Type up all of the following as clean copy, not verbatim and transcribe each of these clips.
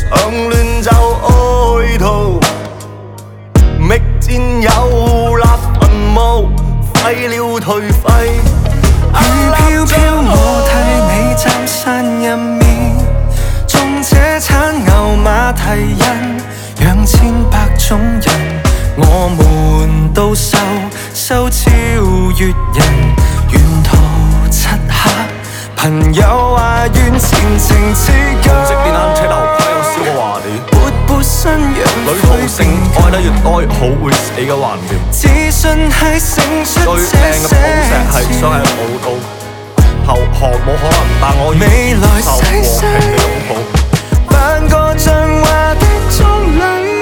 常亂就愛徒，覓戰友立墳墓，廢了頹廢。 雨飄飄，我替你站山入面，種這產牛馬蹄印，讓千百種人，我們都收超越人，沿途漆黑。朋友話願前程似舊， 紅色電單車頭盔有燒過話你， 活潑新樣旅途性愛得越多越好會死嘅橫掂， 自信係成出最靚嘅寶石係鑲喺舞蹈，後學冇可能，但我願未來接受和平嘅擁抱。 扮個像話的中女。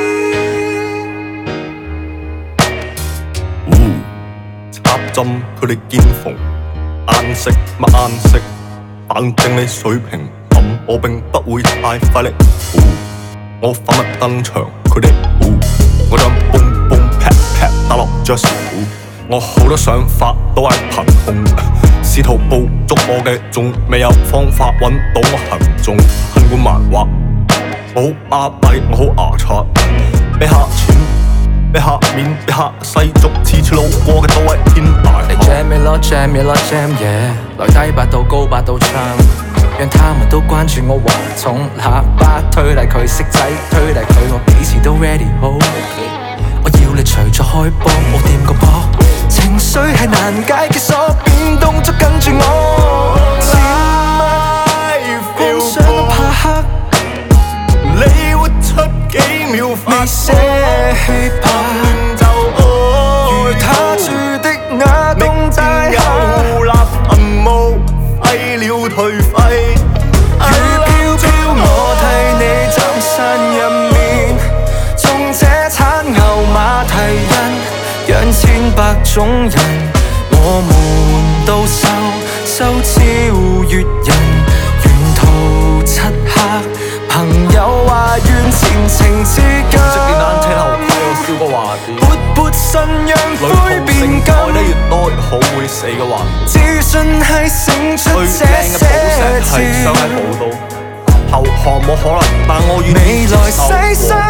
插針佢哋肩縫，顏色乜顏色，反正你水平咁，我並不會太費力。我反目登場，佢哋我將 boom boom pat pat 打落爵士鼓。我好多想法都係憑空，試圖捕捉我嘅仲未有方法揾到我行蹤。恨管漫畫，我好巴閉，我好牙刷，俾下錢，俾下面，俾下世俗，次次路過嘅都係天大。 嚟 jam 咪咯 jam 咪咯 jam 嘢，來低八度高八度唱，讓他們都關注我華重喇叭，推嚟佢色仔，推嚟佢我幾時都 ready 好。我要你除咗開波，冇掂個波，情緒係難解嘅鎖，變動捉緊住我。 前幻想都怕黑， 你活出幾秒發捨棄吧， 就愛如他住的那棟大廈， 又立墳墓，廢了頹廢。 雨飄飄，我替你站山入面，種這產牛馬蹄印，讓千百種人，我們都收超越人，沿途漆黑。朋友話願前程似舊， 紅色電單車頭盔有燒過話啲， 活潑信仰灰變舊， 愛得越多越好會死嘅橫掂， 自信係勝出這最靚嘅寶石些係鑲喺字。 寶刀，後學冇可能，但我願意未來接受世世